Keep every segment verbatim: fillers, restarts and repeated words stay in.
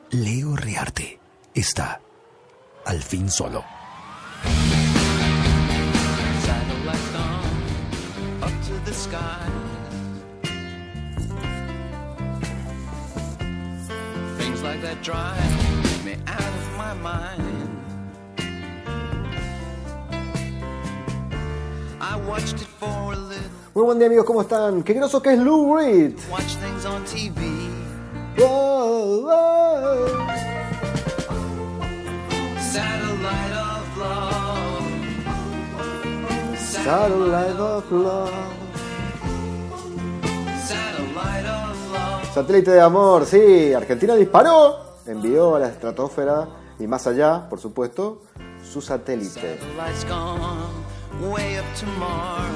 Leo Rearte está al fin solo. Muy buen día, amigos, ¿cómo están? Qué groso que es Lou Reed. Oh, oh. Satellite of love. Satellite of love. Satellite of love. Satélite de amor, sí. Argentina disparó, envió a la estratosfera y más allá, por supuesto, su satélite. Satellite's gone way up to Mars.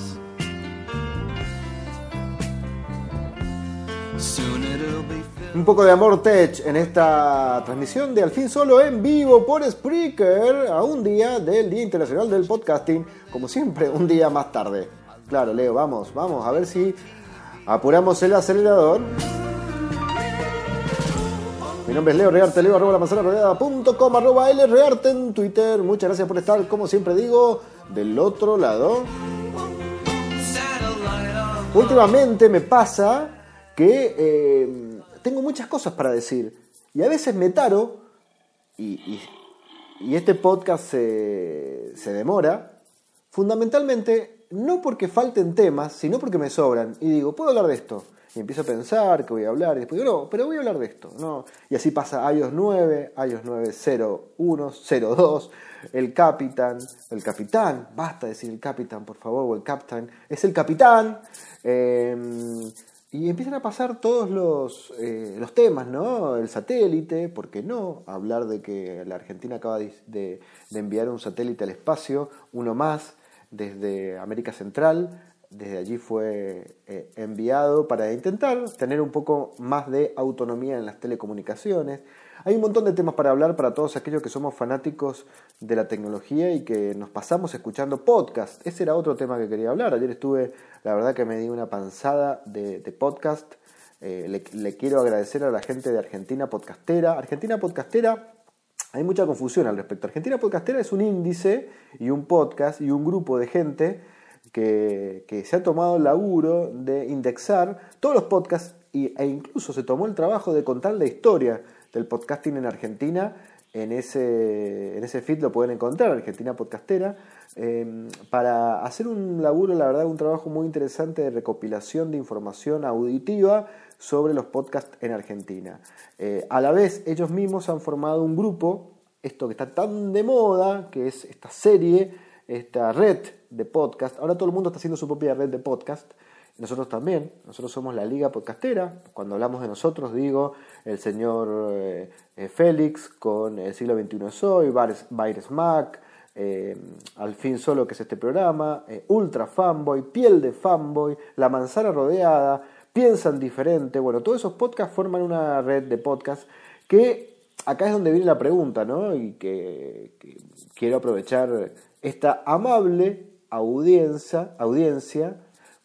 Soon it'll be filled. Un poco de amor tech en esta transmisión de Al fin solo en vivo por Spreaker a un día del Día Internacional del Podcasting, como siempre, un día más tarde. Claro, Leo, vamos, vamos, a ver si apuramos el acelerador. Mi nombre es Leo Rearte, leo arroba la manzana rodeada punto com, arroba lrearte en Twitter. Muchas gracias por estar, como siempre digo, del otro lado. Satellite of Últimamente me pasa que eh, tengo muchas cosas para decir y a veces me taro y, y, y este podcast se, se demora, fundamentalmente no porque falten temas, sino porque me sobran y digo, ¿puedo hablar de esto? Y empiezo a pensar que voy a hablar y después digo, no, pero voy a hablar de esto, no. Y así pasa iOS nueve, iOS nueve cero uno, cero dos, el Capitán, el Capitán, basta decir el Capitán, por favor, o el Captain, es el Capitán. Eh, y empiezan a pasar todos los, eh, los temas, ¿no? El satélite, ¿por qué no? Hablar de que la Argentina acaba de, de, de enviar un satélite al espacio, uno más, desde América Central. Desde allí fue eh, enviado para intentar tener un poco más de autonomía en las telecomunicaciones. Hay un montón de temas para hablar para todos aquellos que somos fanáticos de la tecnología y que nos pasamos escuchando podcast. Ese era otro tema que quería hablar. Ayer estuve, la verdad que me di una panzada de, de podcast. Eh, le, le quiero agradecer a la gente de Argentina Podcastera. Argentina Podcastera, hay mucha confusión al respecto. Argentina Podcastera es un índice y un podcast y un grupo de gente Que, que se ha tomado el laburo de indexar todos los podcasts y, e incluso se tomó el trabajo de contar la historia del podcasting en Argentina. En ese, en ese feed lo pueden encontrar, Argentina Podcastera, eh, para hacer un laburo, la verdad, un trabajo muy interesante de recopilación de información auditiva sobre los podcasts en Argentina. Eh, a la vez, ellos mismos han formado un grupo, esto que está tan de moda, que es esta serie, esta red de podcast. Ahora todo el mundo está haciendo su propia red de podcast. Nosotros también. Nosotros somos la Liga Podcastera. Cuando hablamos de nosotros, digo, el señor eh, Félix con El siglo veintiuno es hoy, Baires Mac, eh, Al fin solo, que es este programa, eh, Ultra Fanboy, Piel de Fanboy, La manzana rodeada, Piensan diferente. Bueno, todos esos podcasts forman una red de podcast que acá es donde viene la pregunta, ¿no? Y que, que quiero aprovechar esta amable audiencia, audiencia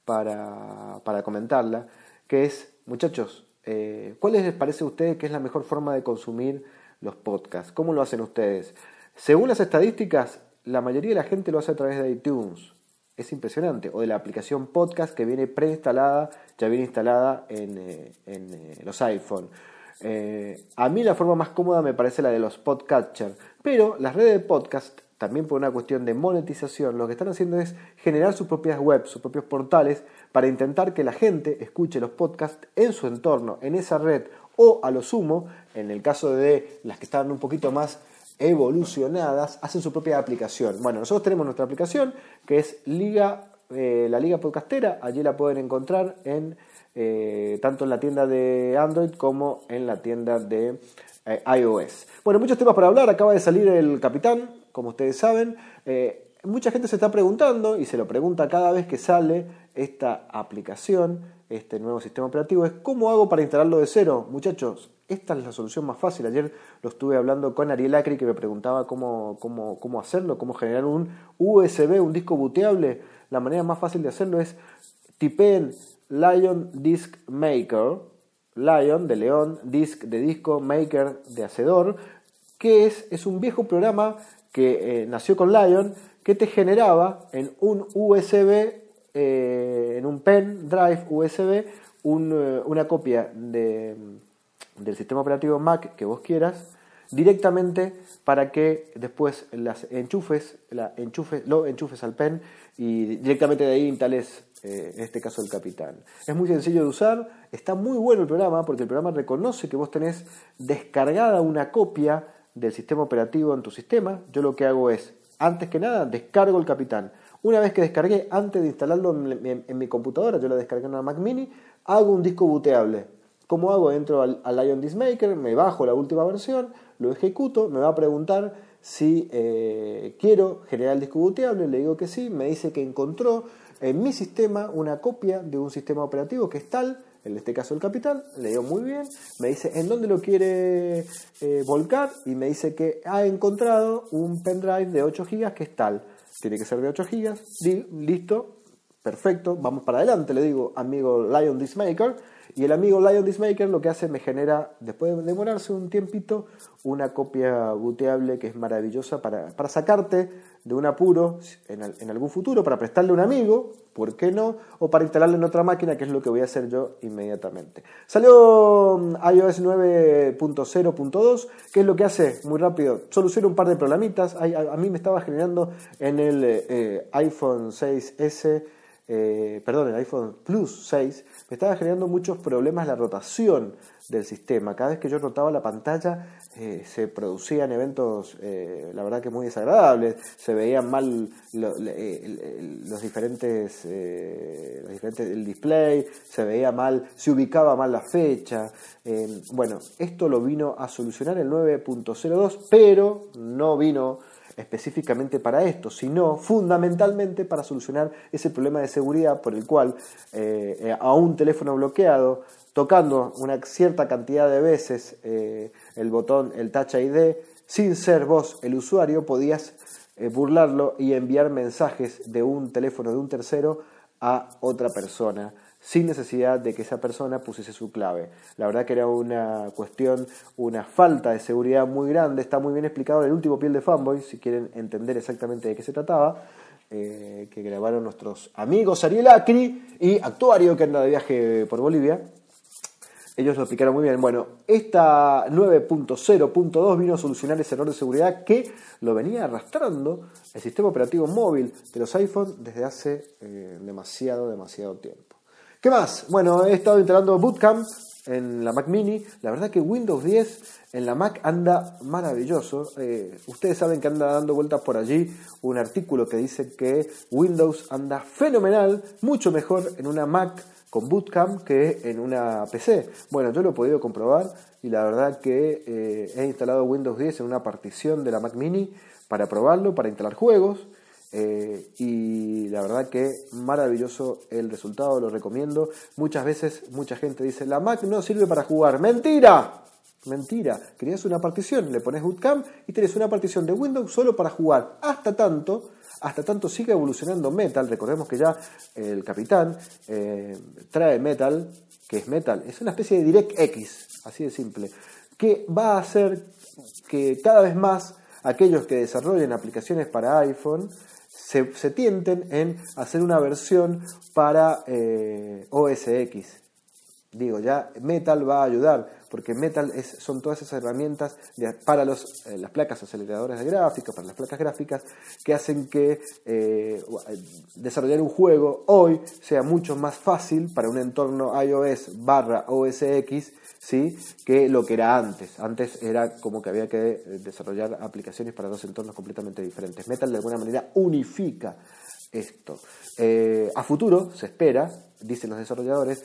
para, para comentarla, que es, muchachos, eh, ¿cuál les parece a ustedes que es la mejor forma de consumir los podcasts? ¿Cómo lo hacen ustedes? Según las estadísticas, la mayoría de la gente lo hace a través de iTunes. Es impresionante. O de la aplicación podcast que viene preinstalada, ya viene instalada en, eh, en eh, los iPhone. Eh, a mí la forma más cómoda me parece la de los podcatchers, pero las redes de podcast, también por una cuestión de monetización, lo que están haciendo es generar sus propias webs, sus propios portales, para intentar que la gente escuche los podcasts en su entorno, en esa red, o a lo sumo, en el caso de las que están un poquito más evolucionadas, hacen su propia aplicación. Bueno, nosotros tenemos nuestra aplicación, que es Liga, eh, la Liga Podcastera. Allí la pueden encontrar en eh, tanto en la tienda de Android como en la tienda de eh, iOS. Bueno, muchos temas para hablar. Acaba de salir el Capitán, como ustedes saben. Eh, mucha gente se está preguntando, y se lo pregunta cada vez que sale esta aplicación, este nuevo sistema operativo, es ¿cómo hago para instalarlo de cero? Muchachos, esta es la solución más fácil. Ayer lo estuve hablando con Ariel Acri, que me preguntaba cómo, cómo, cómo hacerlo, cómo generar un U S B, un disco booteable. La manera más fácil de hacerlo es tipeen Lion Disk Maker, Lion, de león, Disk, de disco, Maker, de hacedor. ¿Qué es? Es un viejo programa que eh, nació con Lion, que te generaba en un U S B, eh, en un pen drive U S B, un, eh, una copia de, del sistema operativo Mac que vos quieras, directamente para que después las enchufes, la enchufes, lo enchufes al pen y directamente de ahí instales, eh, en este caso, el Capitán. Es muy sencillo de usar, está muy bueno el programa porque el programa reconoce que vos tenés descargada una copia del sistema operativo en tu sistema. Yo lo que hago es, antes que nada, descargo el Capitán. Una vez que descargué, antes de instalarlo en, en, en mi computadora, yo lo descargué en una Mac Mini, hago un disco booteable. ¿Cómo hago? Entro al, al Lion Disk Maker, me bajo la última versión, lo ejecuto, me va a preguntar si eh, quiero generar el disco booteable, le digo que sí, me dice que encontró en mi sistema una copia de un sistema operativo que es tal, en este caso el Capitán, le digo muy bien, me dice en dónde lo quiere eh, volcar y me dice que ha encontrado un pendrive de ocho gigas que es tal, tiene que ser de ocho gigas, listo, perfecto, vamos para adelante, le digo, amigo Lion Disk Maker. Y el amigo Lion Disk Maker lo que hace, me genera, después de demorarse un tiempito, una copia booteable que es maravillosa para, para sacarte de un apuro en, en algún futuro, para prestarle a un amigo, ¿por qué no? O para instalarle en otra máquina, que es lo que voy a hacer yo inmediatamente. Salió iOS nueve punto cero punto dos, ¿qué es lo que hace? Muy rápido, soluciona un par de problemitas. A, a, a mí me estaba generando en el eh, iPhone seis ese, eh, perdón, el iPhone Plus seis, me estaba generando muchos problemas la rotación del sistema. Cada vez que yo rotaba la pantalla eh, se producían eventos, eh, la verdad que muy desagradables. Se veían mal lo, eh, los diferentes, eh, los diferentes, el display, se veía mal, se ubicaba mal la fecha. Eh, bueno, esto lo vino a solucionar el nueve punto cero dos, pero no vino específicamente para esto, sino fundamentalmente para solucionar ese problema de seguridad por el cual eh, a un teléfono bloqueado, tocando una cierta cantidad de veces eh, el botón, el Touch I D, sin ser vos el usuario, podías eh, burlarlo y enviar mensajes de un teléfono de un tercero a otra persona, sin necesidad de que esa persona pusiese su clave. La verdad que era una cuestión, una falta de seguridad muy grande. Está muy bien explicado en el último Piel de Fanboy, si quieren entender exactamente de qué se trataba, eh, que grabaron nuestros amigos Ariel Acri y Actuario, que anda de viaje por Bolivia. Ellos lo explicaron muy bien. Bueno, esta nueve punto cero punto dos vino a solucionar ese error de seguridad que lo venía arrastrando el sistema operativo móvil de los iPhone desde hace eh, demasiado, demasiado tiempo. ¿Qué más? Bueno, he estado instalando Boot Camp en la Mac Mini. La verdad que Windows diez en la Mac anda maravilloso. Eh, ustedes saben que anda dando vueltas por allí un artículo que dice que Windows anda fenomenal, mucho mejor en una Mac con Boot Camp que en una P C. Bueno, yo lo he podido comprobar y la verdad que eh, he instalado Windows diez en una partición de la Mac Mini para probarlo, para instalar juegos. Eh, y la verdad que maravilloso el resultado, lo recomiendo. Muchas veces mucha gente dice la Mac no sirve para jugar. ¡Mentira! Mentira, creas una partición, le pones Bootcamp y tenés una partición de Windows solo para jugar. Hasta tanto, hasta tanto sigue evolucionando Metal. Recordemos que ya el Capitán eh, trae Metal, que es Metal, es una especie de DirectX, así de simple, que va a hacer que cada vez más aquellos que desarrollen aplicaciones para iPhone Se, se tienten en hacer una versión para eh, O S X. Digo, ya Metal va a ayudar, porque Metal es, son todas esas herramientas de, para los, eh, las placas aceleradoras de gráficos, para las placas gráficas, que hacen que eh, desarrollar un juego hoy sea mucho más fácil para un entorno iOS barra O S X, ¿sí?, que lo que era antes. Antes era como que había que desarrollar aplicaciones para dos entornos completamente diferentes. Metal de alguna manera unifica esto. Eh, a futuro se espera, dicen los desarrolladores,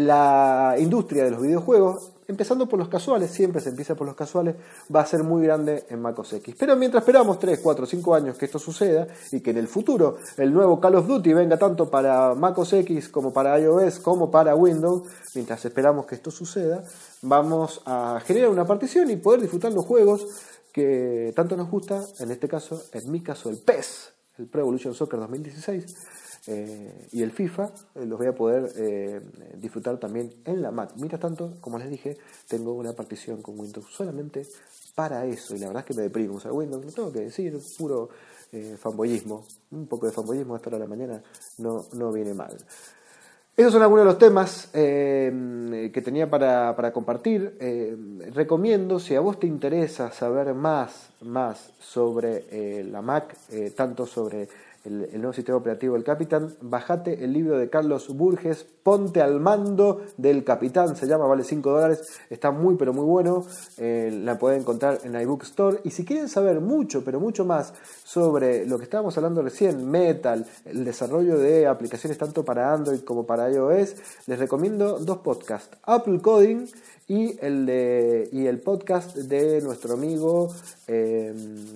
la industria de los videojuegos, empezando por los casuales, siempre se empieza por los casuales, va a ser muy grande en Mac O S X. Pero mientras esperamos tres, cuatro, cinco años que esto suceda y que en el futuro el nuevo Call of Duty venga tanto para Mac O S X como para iOS como para Windows, mientras esperamos que esto suceda, vamos a generar una partición y poder disfrutar los juegos que tanto nos gusta, en este caso, en mi caso, el P E S, el Pro Evolution Soccer dos mil dieciséis, eh, y el FIFA eh, los voy a poder eh, disfrutar también en la Mac. Mientras tanto, como les dije, tengo una partición con Windows solamente para eso, y la verdad es que me deprimo usar Windows, lo tengo que decir, puro eh, fanboyismo, un poco de fanboyismo a esta hora de la mañana no, no viene mal. Esos son algunos de los temas eh, que tenía para, para compartir. Eh, recomiendo, si a vos te interesa saber más, más sobre eh, la Mac, eh, tanto sobre el, el nuevo sistema operativo del Capitán, bajate el libro de Carlos Burges, Ponte al mando del Capitán, se llama, vale cinco dólares, está muy pero muy bueno, eh, la pueden encontrar en iBook Store. Y si quieren saber mucho, pero mucho más sobre lo que estábamos hablando recién, Metal, el desarrollo de aplicaciones tanto para Android como para iOS, les recomiendo dos podcasts, Apple Coding y el, de, y el podcast de nuestro amigo eh,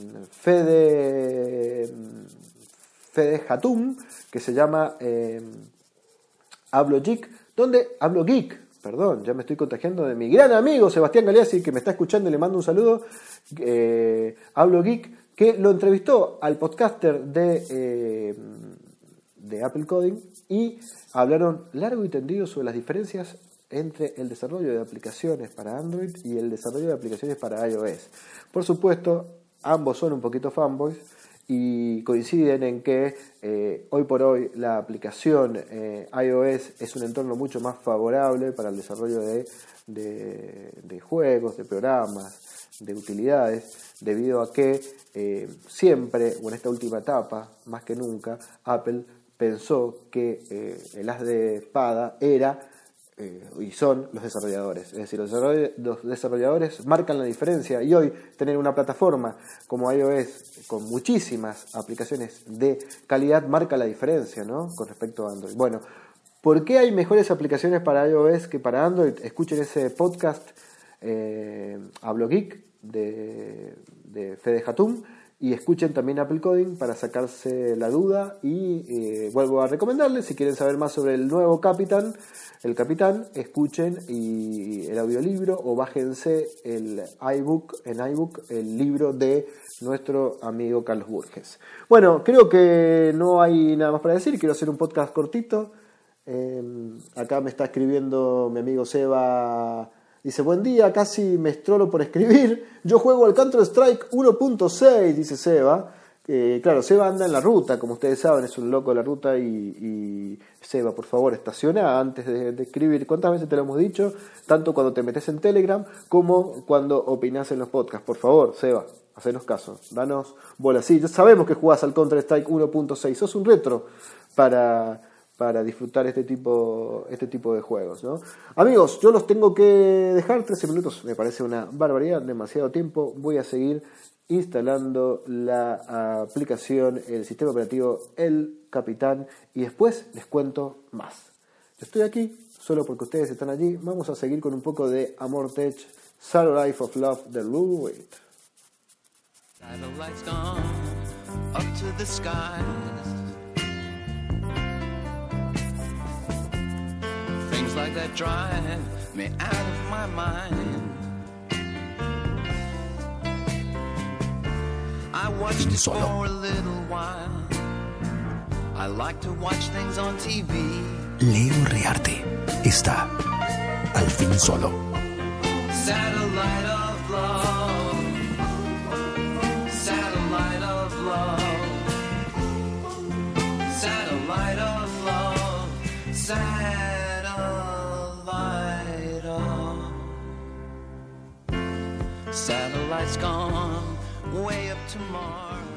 Fede, Fede Hatum, que se llama eh, Hablo Geek, donde Hablo Geek, perdón, ya me estoy contagiando de mi gran amigo Sebastián Galeazzi, que me está escuchando y le mando un saludo, eh, Hablo Geek, que lo entrevistó al podcaster de, eh, de Apple Coding y hablaron largo y tendido sobre las diferencias entre el desarrollo de aplicaciones para Android y el desarrollo de aplicaciones para iOS. Por supuesto, ambos son un poquito fanboys y coinciden en que eh, hoy por hoy la aplicación eh, iOS es un entorno mucho más favorable para el desarrollo de, de, de juegos, de programas, de utilidades, debido a que eh, siempre, o en esta última etapa, más que nunca, Apple pensó que eh, el as de espada era eh, y son los desarrolladores. Es decir, los desarrolladores, los desarrolladores marcan la diferencia, y hoy tener una plataforma como iOS con muchísimas aplicaciones de calidad marca la diferencia, ¿no?, con respecto a Android. Bueno, ¿por qué hay mejores aplicaciones para iOS que para Android? Escuchen ese podcast eh, Hablo Geek de, de Fede Hatum, y escuchen también Apple Coding para sacarse la duda. Y eh, vuelvo a recomendarles, si quieren saber más sobre el nuevo Capitán, el Capitán, escuchen y el audiolibro o bájense el iBook, en iBook, el libro de nuestro amigo Carlos Burges. Bueno, creo que no hay nada más para decir, quiero hacer un podcast cortito. Eh, acá me está escribiendo mi amigo Seba. Dice, buen día, casi me estrolo por escribir. Yo juego al Counter-Strike uno punto seis, dice Seba. Eh, claro, Seba anda en la ruta, como ustedes saben, es un loco de la ruta. Y, y Seba, por favor, estaciona antes de, de escribir. ¿Cuántas veces te lo hemos dicho? Tanto cuando te metes en Telegram como cuando opinás en los podcasts. Por favor, Seba, hacenos caso, danos bola. Sí, ya sabemos que jugás al Counter-Strike uno punto seis. Sos un retro para... para disfrutar este tipo, este tipo de juegos, ¿no? Amigos, yo los tengo que dejar. trece minutos me parece una barbaridad, demasiado tiempo. Voy a seguir instalando la aplicación, el sistema operativo El Capitán, y después les cuento más. Yo estoy aquí solo porque ustedes están allí. Vamos a seguir con un poco de Amor Tech, Shadow Life of Love de Lou Reed. Satellites gone up to the skies. Things like that drive me out of my mind. I watched it for a little while. I like to watch things on T V. Leo Rearte está al fin solo. Satellite of love. Satellite of love. Satellite of love. Satellite of. Satellites gone way up to Mars.